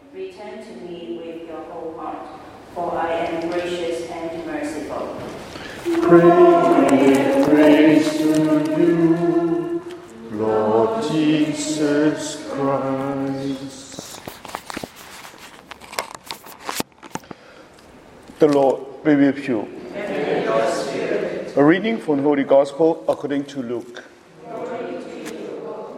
Return to me with your whole heart, for I am gracious and merciful. Praise to you, Lord Jesus Christ. The Lord be with you. And with your spirit. A reading from the Holy Gospel according to Luke. Glory to you, Lord.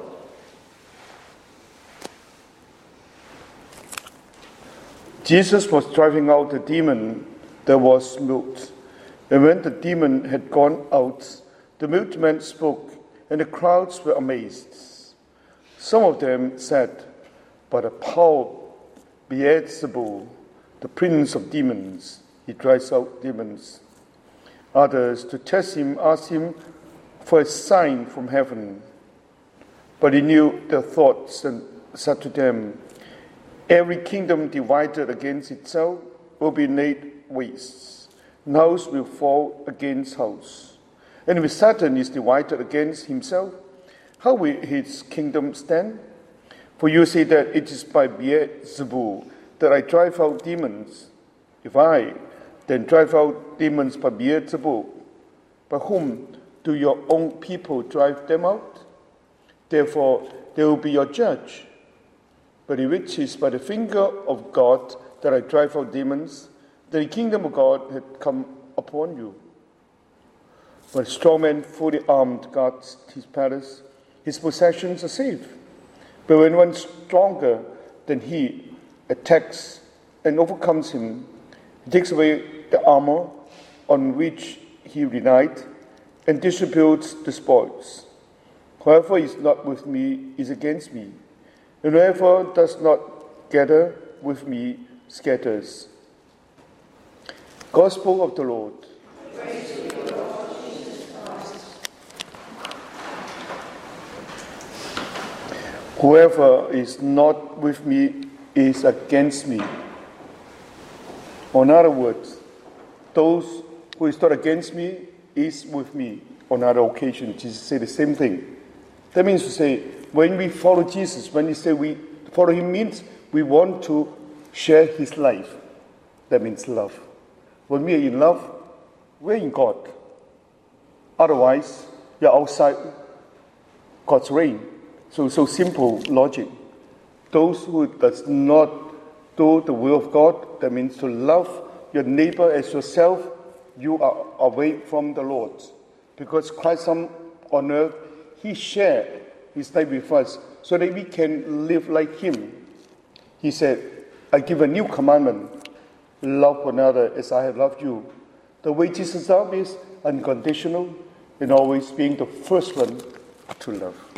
Jesus was driving out the demon that was mute. And when the demon had gone out, the mute man spoke, and the crowds were amazed. Some of them said, "By the power of Beelzebul, the prince of demons, he drives out demons." Others, to test him, asked him for a sign from heaven. But he knew their thoughts and said to them, "Every kingdom divided against itself will be laid waste. And house will fall against house. And if Satan is divided against himself, how will his kingdom stand? For you say that it is by Beelzebul that I drive out demons. If I then drive out demons by Beelzebul, by whom do your own people drive them out? Therefore, they will be your judge. But if it is by the finger of God that I drive out demons, the kingdom of God had come upon you. When a strong man fully armed guards his palace, his possessions are safe. But when one stronger than he attacks and overcomes him, he takes away the armor on which he relied and distributes the spoils. Whoever is not with me is against me, and whoever does not gather with me scatters. Gospel of the Lord. Praise to you, Lord Jesus Christ. Whoever is not with me is against me. In other words, those who is not against me is with me. On other occasions, Jesus said the same thing. That means to say, when we follow Jesus, when we say we follow him, means we want to share his life. That means love. When we are in love, we're in God. Otherwise, you're outside God's reign. So simple logic. Those who does not do the will of God, that means to love your neighbor as yourself, you are away from the Lord. Because Christ on earth, he shared his life with us so that we can live like him. He said, "I give a new commandment. Love one another as I have loved you." The way Jesus loved is unconditional and always being the first one to love.